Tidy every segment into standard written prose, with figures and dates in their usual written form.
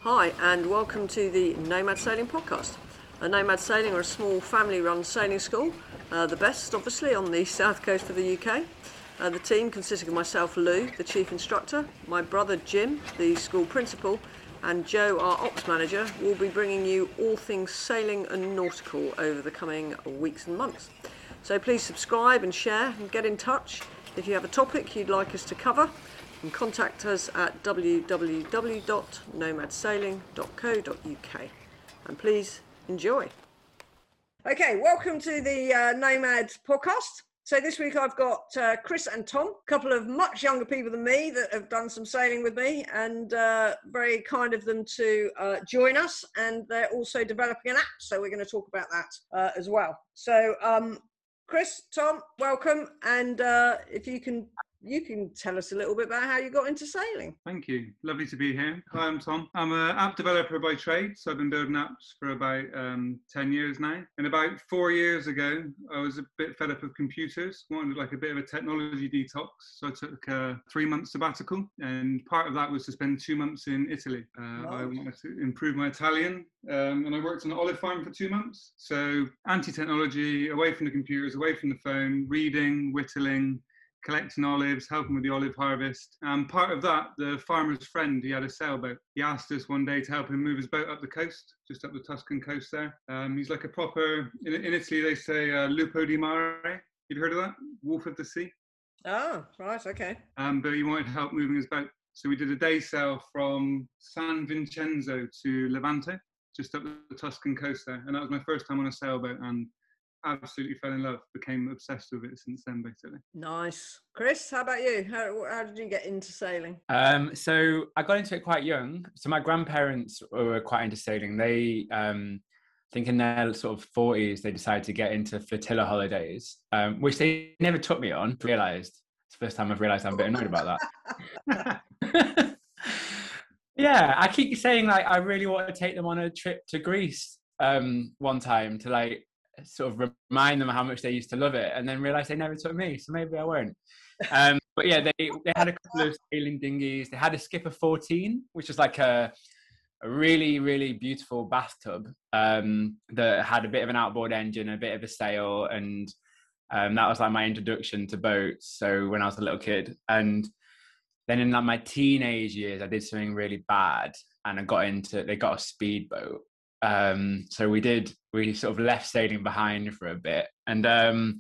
Hi, and welcome to the Nomad Sailing Podcast. Nomad Sailing are a small family-run sailing school, the best, obviously, on the south coast of the UK. The team, consisting of myself, Lou, the chief instructor, my brother Jim, the school principal, and Joe, our ops manager, will be bringing you all things sailing and nautical over the coming weeks and months. So please subscribe and share and get in touch if you have a topic you'd like us to cover. And contact us at www.nomadsailing.co.uk. And please enjoy. Okay, welcome to the Nomad podcast. So this week I've got Chris and Tom, a couple of much younger people than me that have done some sailing with me, and very kind of them to join us. And they're also developing an app, so we're going to talk about that as well. So Chris, Tom, welcome. And if you can tell us a little bit about how you got into sailing. Thank you. Lovely to be here. Hi, I'm Tom. I'm an app developer by trade, so I've been building apps for about 10 years now. And about 4 years ago, I was a bit fed up of computers, wanted like a bit of a technology detox. So I took a 3-month sabbatical, and part of that was to spend 2 months in Italy. I wanted to improve my Italian, and I worked on an olive farm for 2 months. So anti-technology, away from the computers, away from the phone, reading, whittling, collecting olives, helping with the olive harvest. And part of that, the farmer's friend, he had a sailboat. He asked us one day to help him move his boat up the coast, just up the Tuscan coast there. He's like a proper, in Italy they say lupo di mare. You've heard of that? Wolf of the sea. Oh, right, okay. But he wanted help moving his boat. So we did a day sail from San Vincenzo to Levante, just up the Tuscan coast there. And that was my first time on a sailboat, and absolutely fell in love, became obsessed with it since then, basically. Nice. Chris, how about you? How did you get into sailing? So I got into it quite young. So my grandparents were quite into sailing. They, I think in their sort of 40s, they decided to get into flotilla holidays, which they never took me on. Realised it's the first time I've realised I'm a bit annoyed about that. Yeah, I keep saying like I really want to take them on a trip to Greece one time to like sort of remind them how much they used to love it, and then realize they never took me, so maybe I won't. But yeah, they had a couple of sailing dinghies. They had a Skipper 14, which was like a really, really beautiful bathtub that had a bit of an outboard engine, a bit of a sail, and that was like my introduction to boats. So when I was a little kid, and then in like my teenage years, I did something really bad, and they got a speedboat. So we sort of left sailing behind for a bit, and then,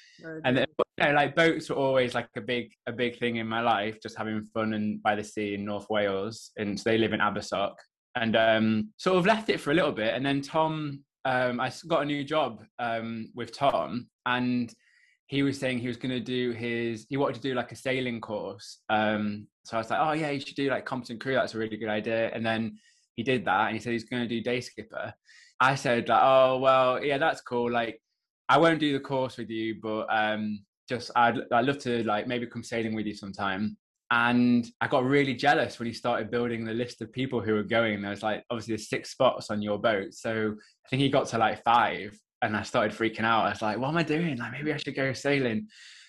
like boats were always like a big thing in my life, just having fun and by the sea in North Wales, and so they live in Abersoch, and sort of left it for a little bit, and then Tom, I got a new job with Tom, and he was saying he wanted to do like a sailing course, so I was like, oh yeah, you should do like competent crew, that's a really good idea. And then he did that, and he said he's going to do day skipper. I said like, oh well, yeah, that's cool. Like, I won't do the course with you, but I'd love to like maybe come sailing with you sometime. And I got really jealous when he started building the list of people who were going. There was like obviously there's 6 spots on your boat, so I think he got to like 5, and I started freaking out. I was like, what am I doing? Like maybe I should go sailing.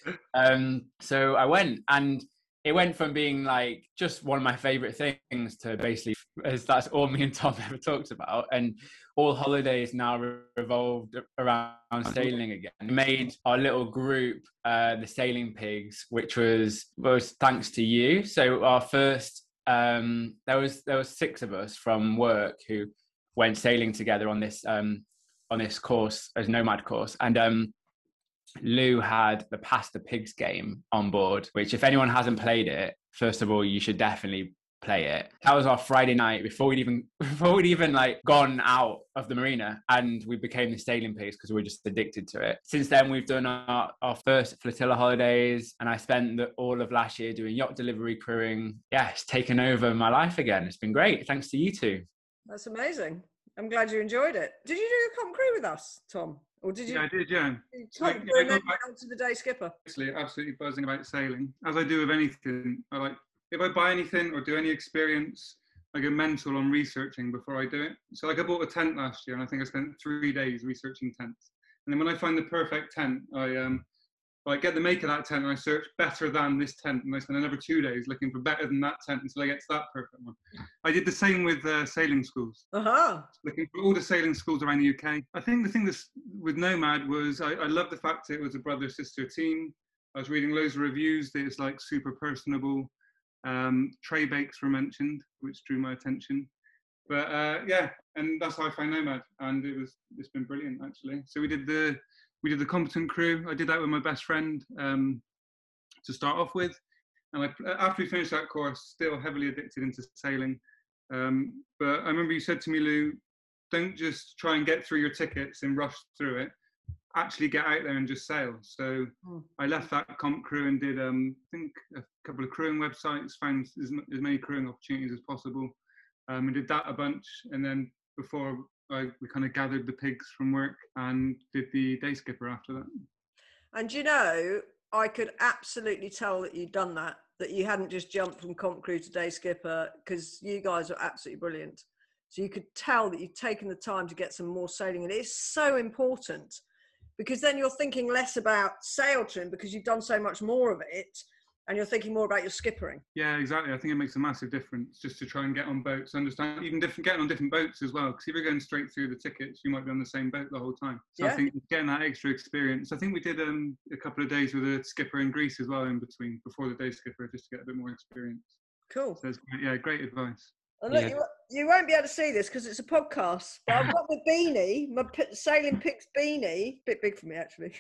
So I went, and it went from being like just one of my favorite things to basically, as that's all me and Tom ever talked about, and all holidays now revolved around sailing again. We made our little group, the Sailing Pigs, which was thanks to you. So our first, there was 6 of us from work who went sailing together on this course, as Nomad course, and Lou had the Pass the Pigs game on board, which if anyone hasn't played it, first of all, you should definitely play it. That was our Friday night before we'd even like gone out of the marina, and we became the Sailing Pigs because we were just addicted to it. Since then, we've done our first flotilla holidays, and I spent all of last year doing yacht delivery crewing. Yeah, it's taken over my life again. It's been great, thanks to you two. That's amazing. I'm glad you enjoyed it. Did you do a comp crew with us, Tom? Or did you? Yeah, I did, yeah. And then went on to the day skipper. Absolutely buzzing about sailing. As I do with anything, if I buy anything or do any experience, I go mental on researching before I do it. So like I bought a tent last year, and I think I spent 3 days researching tents. And then when I find the perfect tent, I Like get the make of that tent, and I search better than this tent, and I spend another 2 days looking for better than that tent until I get to that perfect one. I did the same with sailing schools, looking for all the sailing schools around the UK. I think the thing that's with Nomad was I love the fact it was a brother-sister team. I was reading loads of reviews that it's like super personable. Tray bakes were mentioned, which drew my attention. But yeah, and that's how I found Nomad, and it's been brilliant actually. So we did the competent crew. I did that with my best friend to start off with, and after we finished that course, still heavily addicted into sailing. But I remember you said to me, Lou, don't just try and get through your tickets and rush through it. Actually get out there and just sail. So I left that comp crew and did I think a couple of crewing websites, found as many crewing opportunities as possible, and did that a bunch. And then before we kind of gathered the pigs from work and did the day skipper after that. And you know, I could absolutely tell that you'd done that you hadn't just jumped from comp crew to day skipper, because you guys are absolutely brilliant. So you could tell that you'd taken the time to get some more sailing, and it's so important, because then you're thinking less about sail trim because you've done so much more of it, and you're thinking more about your skippering. Yeah, exactly. I think it makes a massive difference just to try and get on boats, understand even getting on different boats as well. Because if you're going straight through the tickets, you might be on the same boat the whole time. So yeah. I think getting that extra experience. I think we did a couple of days with a skipper in Greece as well in between, before the day skipper, just to get a bit more experience. Cool. So it's great advice. And look, you won't be able to see this because it's a podcast, but I've got my beanie, my Sailing Pigs beanie, bit big for me actually,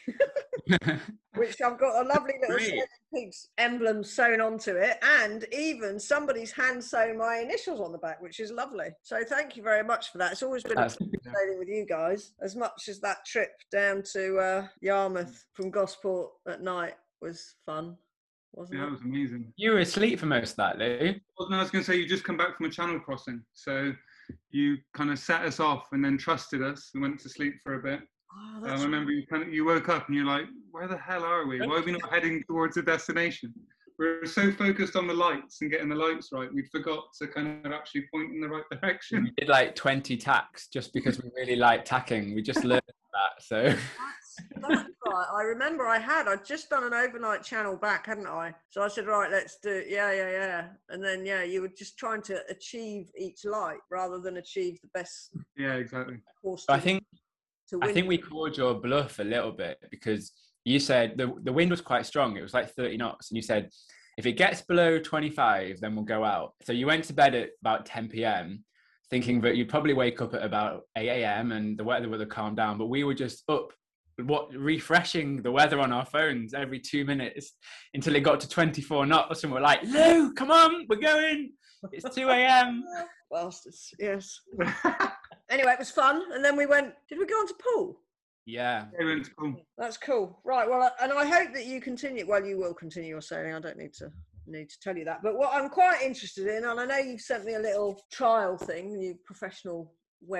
which I've got a lovely little Sailing Pigs emblem sewn onto it, and even somebody's hand sewn my initials on the back, which is lovely. So thank you very much for that. It's always been a pleasure sailing with you guys, as much as that trip down to Yarmouth from Gosport at night was fun. Wasn't it? That was amazing. You were asleep for most of that, Lou. Well, no, I was going to say, you just come back from a channel crossing. So you kind of set us off and then trusted us and went to sleep for a bit. Oh, I remember you woke up and you're like, where the hell are we? Why are we not heading towards a destination? We're so focused on the lights and getting the lights right, we forgot to kind of actually point in the right direction. We did like 20 tacks just because we really like tacking. We just learned that, so... That's right. I remember I'd just done an overnight channel back, hadn't I? So I said, right, let's do it. Yeah. And then, you were just trying to achieve each light rather than achieve the best. Yeah, exactly. I think we called your bluff a little bit, because you said the wind was quite strong. It was like 30 knots. And you said, if it gets below 25, then we'll go out. So you went to bed at about 10 p.m. thinking that you'd probably wake up at about 8 a.m. and the weather would have calmed down. But we were just up refreshing the weather on our phones every 2 minutes until it got to 24 knots, and we're like, Lou, come on, we're going, it's 2 a.m. Bastards. Yes. Anyway, it was fun, and then did we go on to Poole? Yeah, we went to Poole. That's cool. Right, well, and I hope that you will continue your sailing. I don't need to tell you that, but what I'm quite interested in, and I know you've sent me a little trial thing, you professional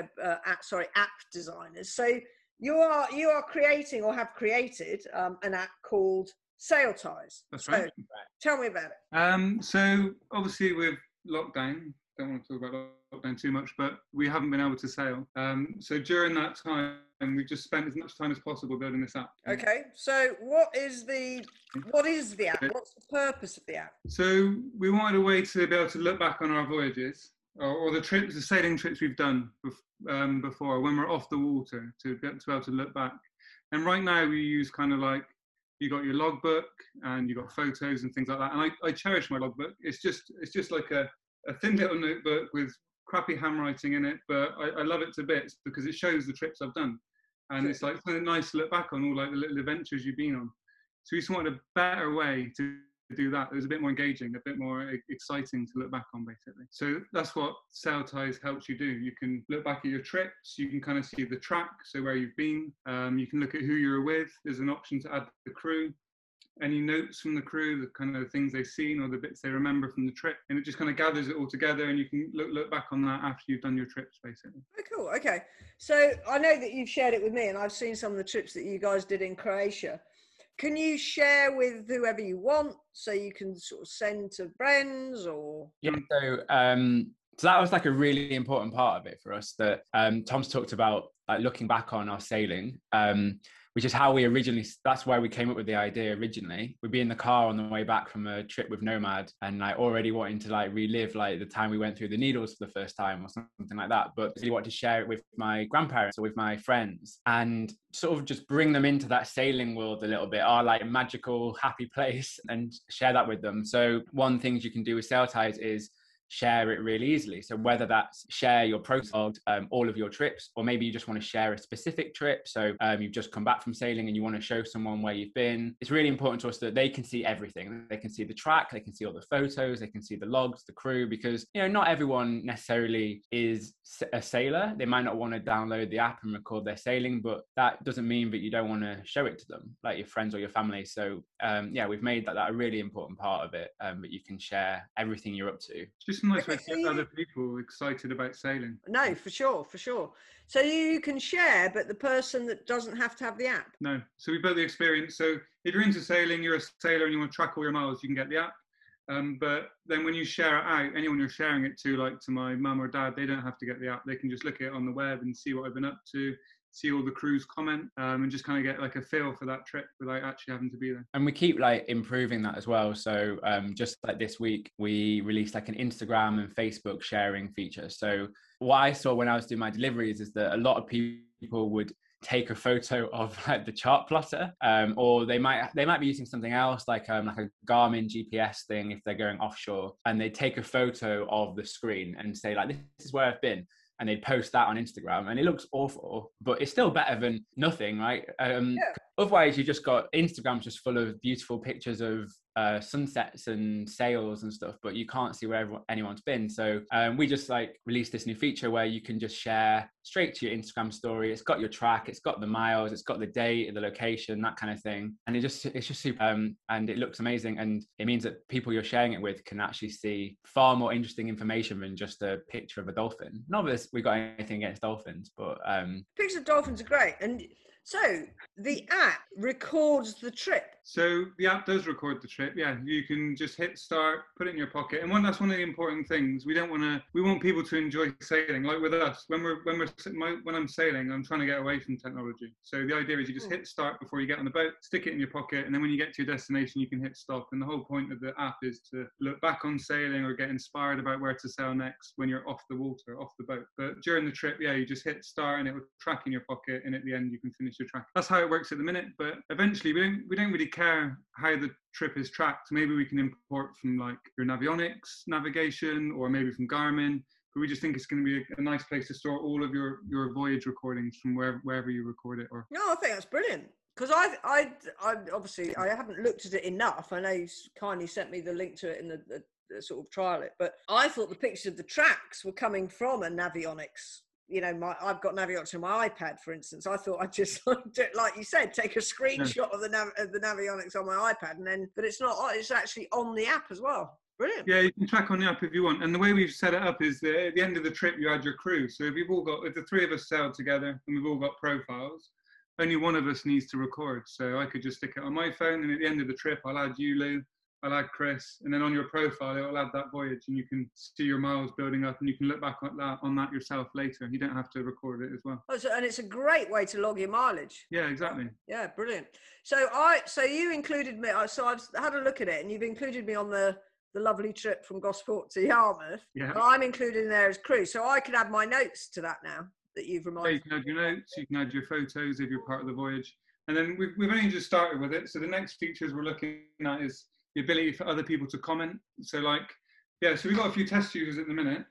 app designers, so you are creating or have created an app called Sail Ties. That's right. So, tell me about it. So obviously with lockdown, don't want to talk about lockdown too much, but we haven't been able to sail. So during that time, we've just spent as much time as possible building this app. Okay. So what is the app? What's the purpose of the app? So we wanted a way to be able to look back on our voyages, or the sailing trips we've done before, when we're off the water, to be able to look back. And right now we use kind of like, you got your logbook and you got photos and things like that. And I cherish my logbook. It's just like a thin little notebook with crappy handwriting in it, but I love it to bits because it shows the trips I've done. And it's like something nice to look back on, all like the little adventures you've been on. So we just wanted a better way to do that. It was a bit more engaging, a bit more exciting to look back on, basically. So that's what Sail Ties helps you do. You can look back at your trips, you can kind of see the track, so where you've been, you can look at who you're with. There's an option to add the crew, any notes from the crew, the kind of things they've seen or the bits they remember from the trip, and it just kind of gathers it all together, and you can look back on that after you've done your trips, basically. Oh, cool. Okay, so I know that you've shared it with me, and I've seen some of the trips that you guys did in Croatia. Can you share with whoever you want, so you can sort of send to friends or? Yeah. So that was like a really important part of it for us, that Tom's talked about, like looking back on our sailing. which is how we originally, that's why we came up with the idea originally. We'd be in the car on the way back from a trip with Nomad and like already wanting to like relive like the time we went through the Needles for the first time or something like that, but really wanted to share it with my grandparents or with my friends and sort of just bring them into that sailing world a little bit, our like magical happy place, and share that with them. So one thing you can do with Sail Ties is share it really easily. So whether that's share your profile, all of your trips, or maybe you just want to share a specific trip. So you've just come back from sailing and you want to show someone where you've been. It's really important to us that they can see everything. They can see the track, they can see all the photos, they can see the logs, the crew, because, you know, not everyone necessarily is a sailor. They might not want to download the app and record their sailing, but that doesn't mean that you don't want to show it to them, like your friends or your family. So yeah, we've made that a really important part of it, that you can share everything you're up to. Just a nice way to get other people excited about sailing. No, for sure. So you can share, but the person that doesn't have to have the app. No. So we built the experience. So if you're into sailing, you're a sailor and you want to track all your miles, you can get the app. But then when you share it out, anyone you're sharing it to, like to my mum or dad, they don't have to get the app. They can just look at it on the web and see what I've been up to, see all the crews comment, and just kind of get like a feel for that trip without actually having to be there. And we keep like improving that as well. So just like this week, we released like an Instagram and Facebook sharing feature. So what I saw when I was doing my deliveries is that a lot of people would take a photo of like the chart plotter, or they might be using something else like a Garmin GPS thing if they're going offshore, and they take a photo of the screen and say like, this is where I've been, and they'd post that on Instagram, and it looks awful, but it's still better than nothing, right? Otherwise, you just got Instagram's just full of beautiful pictures of sunsets and sails and stuff, but you can't see where anyone's been. So we just like released this new feature where you can just share straight to your Instagram story. It's got your track, it's got the miles, it's got the date, the location, that kind of thing, and it's just super, and it looks amazing, and it means that people you're sharing it with can actually see far more interesting information than just a picture of a dolphin. Not that we got anything against dolphins, but pictures of dolphins are great. And so the app records the trip. So the app does record the trip. Yeah, you can just hit start, put it in your pocket, and that's one of the important things. We want people to enjoy sailing. Like with us, when I'm sailing, I'm trying to get away from technology. So the idea is you just hit start before you get on the boat, stick it in your pocket, and then when you get to your destination, you can hit stop. And the whole point of the app is to look back on sailing or get inspired about where to sail next when you're off the water, off the boat. But during the trip, yeah, you just hit start and it will track in your pocket, and at the end you can finish your track. That's how it works at the minute. But eventually, we don't really care how the trip is tracked. Maybe we can import from like your Navionics navigation, or maybe from Garmin, but we just think it's going to be a nice place to store all of your voyage recordings from wherever you record it. Or no, I think that's brilliant, because I obviously I haven't looked at it enough. I know you kindly sent me the link to it in the sort of trial it, but I thought the pictures of the tracks were coming from a Navionics. You know, I've got Navionics on my iPad, for instance. I thought I'd just, like you said, take a screenshot of the Navionics on my iPad, but it's not. It's actually on the app as well. Brilliant. Yeah, you can track on the app if you want. And the way we've set it up is that at the end of the trip, you add your crew. So if the three of us sailed together and we've all got profiles, only one of us needs to record. So I could just stick it on my phone, and at the end of the trip, I'll add you, Lou. I'll add Chris, and then on your profile, it'll add that voyage, and you can see your miles building up, and you can look back on that yourself later. You don't have to record it as well. Oh, and it's a great way to log your mileage. Yeah, exactly. Yeah, brilliant. So you included me. So I've had a look at it, and you've included me on the lovely trip from Gosport to Yarmouth. Yeah. And I'm included in there as crew, so I can add my notes to that now that you've reminded. Yeah, you can add your notes. You can add your photos if you're part of the voyage, and then we've only just started with it. So the next features we're looking at is the ability for other people to comment. So so we've got a few test users at the minute.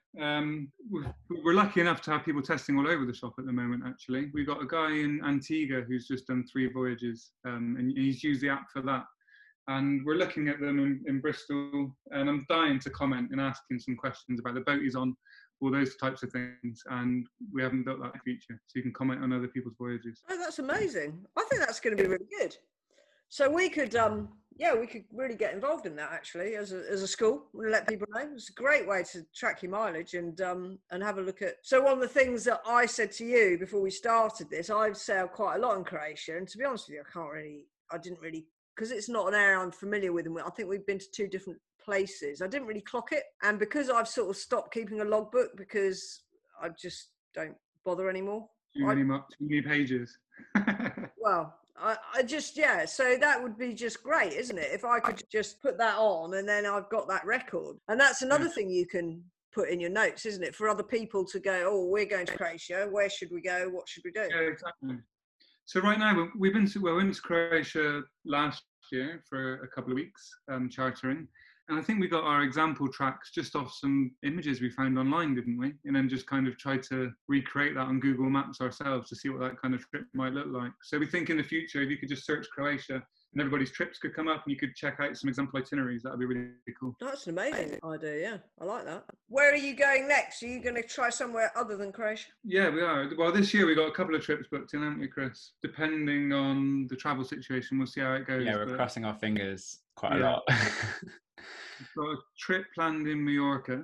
We're lucky enough to have people testing all over the shop at the moment, actually. We've got a guy in Antigua who's just done 3 voyages, and he's used the app for that. And we're looking at them in Bristol, and I'm dying to comment and ask him some questions about the boat he's on, all those types of things. And we haven't built that feature, so you can comment on other people's voyages. Oh, that's amazing. I think that's going to be really good. So we could, we could really get involved in that actually as a school. We'll let people know. It's a great way to track your mileage and have a look at. So one of the things that I said to you before we started this, I've sailed quite a lot in Croatia, and to be honest with you, I didn't really, because it's not an area I'm familiar with, and I think we've been to 2 different places. I didn't really clock it, and because I've sort of stopped keeping a logbook because I just don't bother anymore. Too many pages. Well, I just, yeah, so that would be just great, isn't it? If I could just put that on and then I've got that record. And that's another thing you can put in your notes, isn't it? For other people to go, oh, we're going to Croatia. Where should we go? What should we do? Yeah, exactly. So right now we went to Croatia last year for a couple of weeks, chartering. And I think we got our example tracks just off some images we found online, didn't we? And then just kind of tried to recreate that on Google Maps ourselves to see what that kind of trip might look like. So we think in the future, if you could just search Croatia and everybody's trips could come up and you could check out some example itineraries, that would be really cool. That's an amazing idea, yeah. I like that. Where are you going next? Are you going to try somewhere other than Croatia? Yeah, we are. Well, this year we got a couple of trips booked in, haven't we, Chris? Depending on the travel situation, we'll see how it goes. Yeah, we're crossing our fingers quite a lot. We've got a trip planned in Mallorca,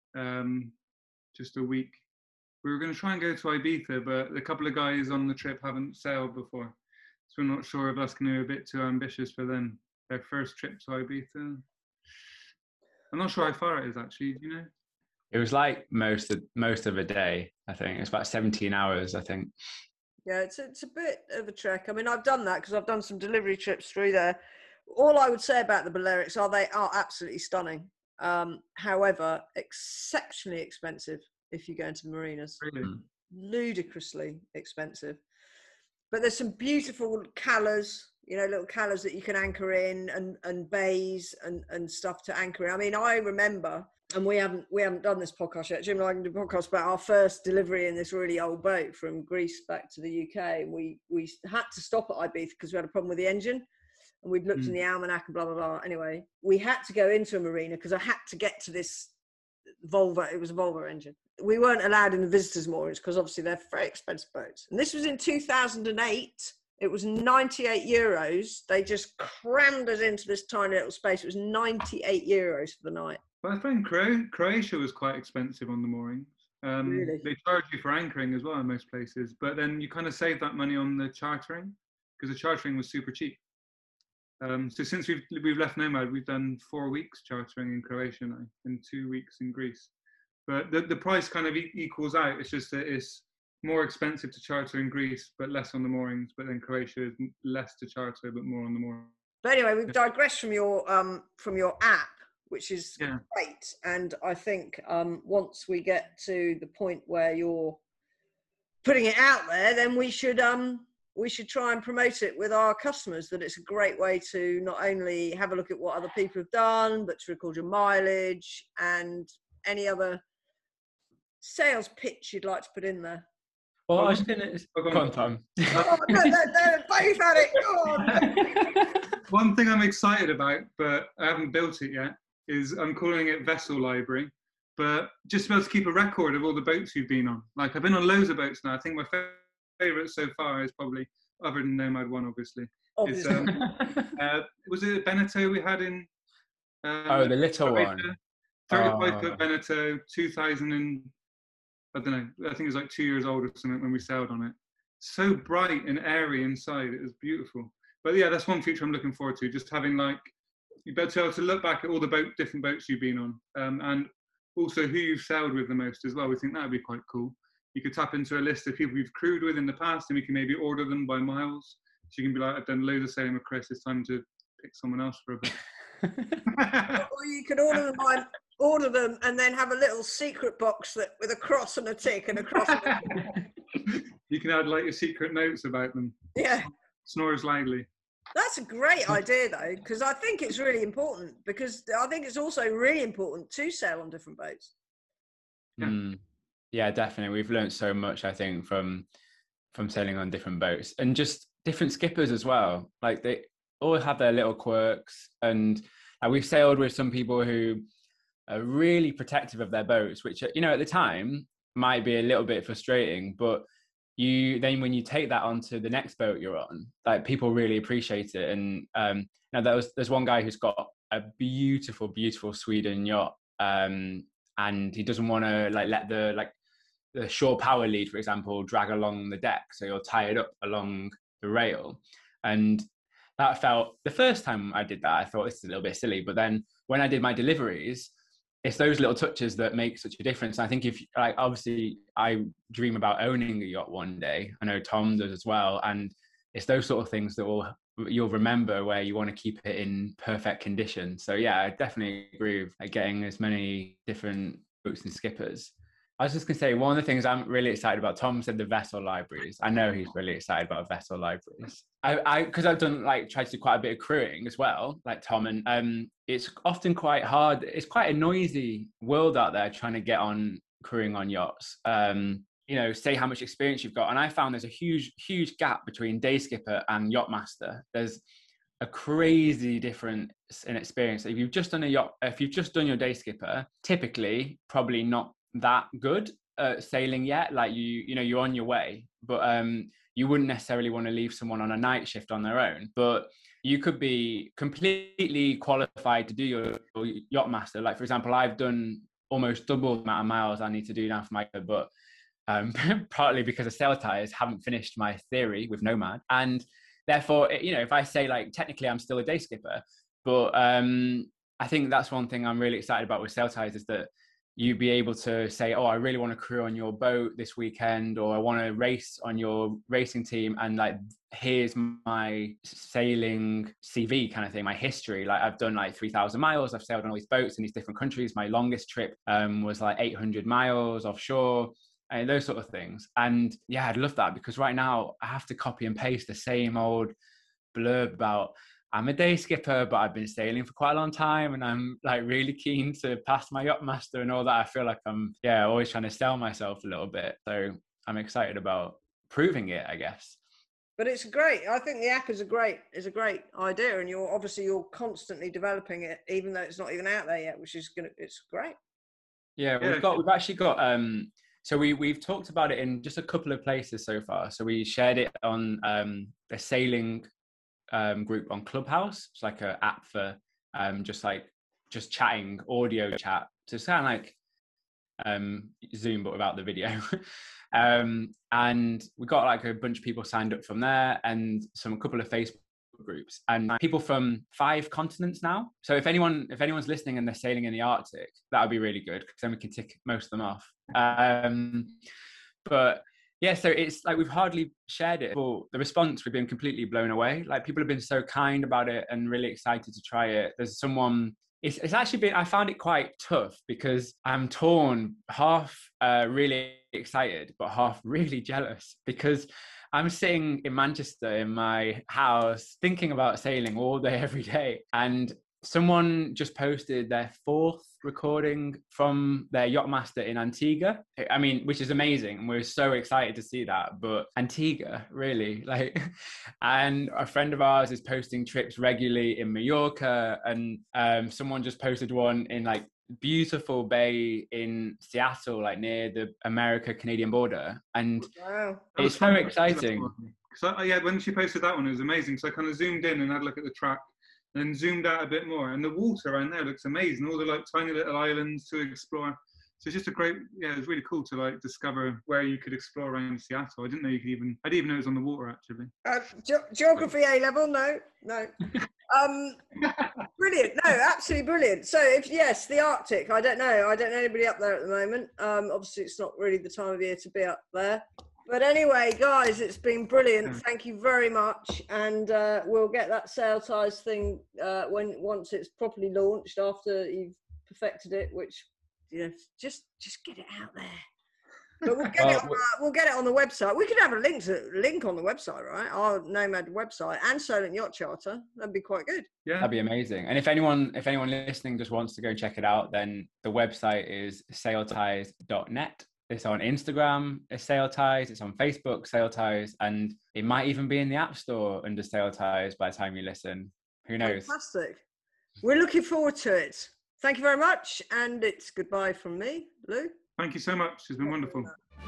just a week. We were going to try and go to Ibiza, but a couple of guys on the trip haven't sailed before. So we're not sure if that's going to be a bit too ambitious for them. Their first trip to Ibiza. I'm not sure how far it is, actually. Do you know? It was like most of a day, I think. It's about 17 hours, I think. Yeah, it's a bit of a trek. I mean, I've done that because I've done some delivery trips through there. All I would say about the Balearics are they are absolutely stunning. However, exceptionally expensive if you go into the marinas. Really? Ludicrously expensive. But there's some beautiful callers, little callers that you can anchor in and bays and stuff to anchor in. I mean, I remember, and we haven't done this podcast yet. Jim and I can do a podcast about our first delivery in this really old boat from Greece back to the UK. And we had to stop at Ibiza because we had a problem with the engine. And we'd looked in the almanac and blah, blah, blah. Anyway, we had to go into a marina because I had to get to this Volvo. It was a Volvo engine. We weren't allowed in the visitors' moorings because obviously they're very expensive boats. And this was in 2008. It was 98 euros. They just crammed us into this tiny little space. It was 98 euros for the night. Well, I find Croatia was quite expensive on the moorings. Really? They charge you for anchoring as well in most places. But then you kind of save that money on the chartering because the chartering was super cheap. So since we've left Nomad, we've done 4 weeks chartering in Croatia now and 2 weeks in Greece. But the price kind of equals out. It's just that it's more expensive to charter in Greece, but less on the moorings. But then Croatia is less to charter, but more on the moorings. But anyway, we've digressed from your app, which is great. And I think once we get to the point where you're putting it out there, then we should try and promote it with our customers, that it's a great way to not only have a look at what other people have done, but to record your mileage and any other sales pitch you'd like to put in there. Well, I was going to... Go on, Tom. Oh, no, they're both at it. Go on. One thing I'm excited about, but I haven't built it yet, is I'm calling it Vessel Library, but just to be able to keep a record of all the boats you've been on. Like, I've been on loads of boats now. I think my favourite so far is probably, other than Nomad 1, obviously. Is, was it Beneteau we had in... the little one. 35-foot Beneteau, 2000 and... I don't know, I think it was like 2 years old or something when we sailed on it. So bright and airy inside, it was beautiful. But yeah, that's one feature I'm looking forward to, just having you better be able to look back at all the different boats you've been on, and also who you've sailed with the most as well. We think that would be quite cool. You could tap into a list of people you've crewed with in the past, and we can maybe order them by miles. So you can be like, I've done loads of sailing with Chris, it's time to pick someone else for a bit. Or you can order them and then have a little secret box with a cross and a tick and a cross and a tick. You can add your secret notes about them. Yeah. Snores loudly. That's a great idea though, because I think it's really important, because I think it's also really important to sail on different boats. Yeah. Yeah, definitely. We've learned so much, I think, from sailing on different boats, and just different skippers as well. Like, they all have their little quirks, and we've sailed with some people who are really protective of their boats, which, at the time might be a little bit frustrating, but then when you take that onto the next boat you're on, people really appreciate it. And now there's one guy who's got a beautiful Sweden yacht, and he doesn't want to let the shore power lead, for example, drag along the deck, so you'll tie it up along the rail. And that felt, the first time I did that, I thought, this is a little bit silly, but then when I did my deliveries, it's those little touches that make such a difference. And I think if, obviously I dream about owning a yacht one day. I know Tom does as well. And it's those sort of things that you'll remember, where you want to keep it in perfect condition. So yeah, I definitely agree with getting as many different boats and skippers. I was just going to say, one of the things I'm really excited about, Tom said the vessel libraries. I know he's really excited about vessel libraries. Because I've done tried to do quite a bit of crewing as well, like Tom, and it's often quite hard. It's quite a noisy world out there trying to get on crewing on yachts. Say how much experience you've got. And I found there's a huge gap between day skipper and yacht master. There's a crazy difference in experience. If you've just done your day skipper, typically probably not that good at sailing yet. Like you're on your way, but you wouldn't necessarily want to leave someone on a night shift on their own. But you could be completely qualified to do your yacht master. Like, for example, I've done almost double the amount of miles I need to do now for my, but partly because of sail ties, haven't finished my theory with Nomad, and therefore, if I say technically I'm still a day skipper, but I think that's one thing I'm really excited about with sail ties, is that you'd be able to say, oh, I really want to crew on your boat this weekend, or I want to race on your racing team, and here's my sailing CV kind of thing, my history. I've done 3,000 miles, I've sailed on all these boats in these different countries. My longest trip was 800 miles offshore, and those sort of things. And yeah, I'd love that, because right now I have to copy and paste the same old blurb about, I'm a day skipper, but I've been sailing for quite a long time, and I'm really keen to pass my yacht master and all that. I feel like I'm always trying to sell myself a little bit. So I'm excited about proving it, I guess. But it's great. I think the app is a great idea, and you're constantly developing it, even though it's not even out there yet, which is it's great. Yeah, we've actually got so we've talked about it in just a couple of places so far. So we shared it on a sailing group on Clubhouse. It's like an app for just chatting, audio chat. So it's kind of Zoom, but without the video. And we got a bunch of people signed up from there, and a couple of Facebook groups, and people from 5 continents now. So if anyone's listening and they're sailing in the Arctic, that would be really good, because then we can tick most of them off. But yeah, so it's we've hardly shared it, but the response, we've been completely blown away. People have been so kind about it and really excited to try it. There's someone, it's actually been, I found it quite tough, because I'm torn, half really excited, but half really jealous, because I'm sitting in Manchester in my house thinking about sailing all day, every day. And someone just posted their 4th recording from their yachtmaster in Antigua. I mean, which is amazing, and we're so excited to see that. But Antigua, really, and a friend of ours is posting trips regularly in Mallorca, and someone just posted one in beautiful bay in Seattle, near the America-Canadian border. And wow, it's so exciting. So when she posted that one, it was amazing. So I kind of zoomed in and had a look at the track, then zoomed out a bit more, and the water around there looks amazing. All the tiny little islands to explore. So it's just a great, it was really cool to discover where you could explore around Seattle. I didn't know you could even, I didn't even know it was on the water, actually. Geography A level? No. Brilliant. No, absolutely brilliant. So the Arctic, I don't know anybody up there at the moment. Obviously it's not really the time of year to be up there. But anyway, guys, it's been brilliant. Thank you very much. And we'll get that sail ties thing once it's properly launched, after you've perfected it, which, just get it out there. But we'll get it on the website. We could have a link on the website, right? Our Nomad website and Solent Yacht Charter. That'd be quite good. Yeah, that'd be amazing. And if anyone listening just wants to go check it out, then the website is sailties.net. It's on Instagram, it's Sail Ties. It's on Facebook, Sail Ties, and it might even be in the App Store under Sail Ties by the time you listen. Who knows? Fantastic. We're looking forward to it. Thank you very much, and it's goodbye from me, Lou. Thank you so much. It's been wonderful.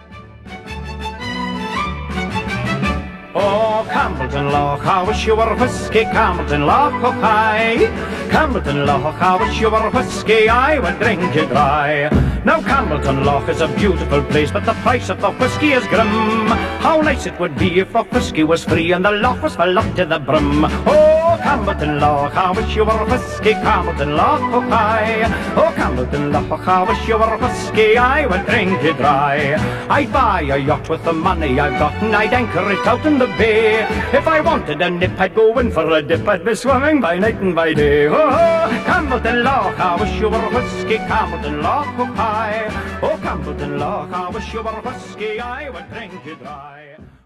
Oh, Campbellton Loch, how wish you were whiskey, Campbellton Loch, oh hi. Campbellton Loch, how wish you were whiskey, I would drink you dry. Now Campbellton Loch is a beautiful place, but the price of the whiskey is grim. How nice it would be if the whiskey was free and the loch was full up to the brim. Oh, Oh, Campbellton Loch, I wish you were a whiskey, Campbellton Loch, oh, hi. Oh, Campbellton Loch, I wish you were a whiskey, I would drink it dry. I'd buy a yacht with the money I've got, and I'd anchor it out in the bay. If I wanted a nip, I'd go in for a dip, I'd be swimming by night and by day. Oh, Campbellton Loch, I wish you were a whiskey, Campbellton Loch, oh, hi. Oh, Campbellton Loch, I wish you were a whiskey, I would drink it dry.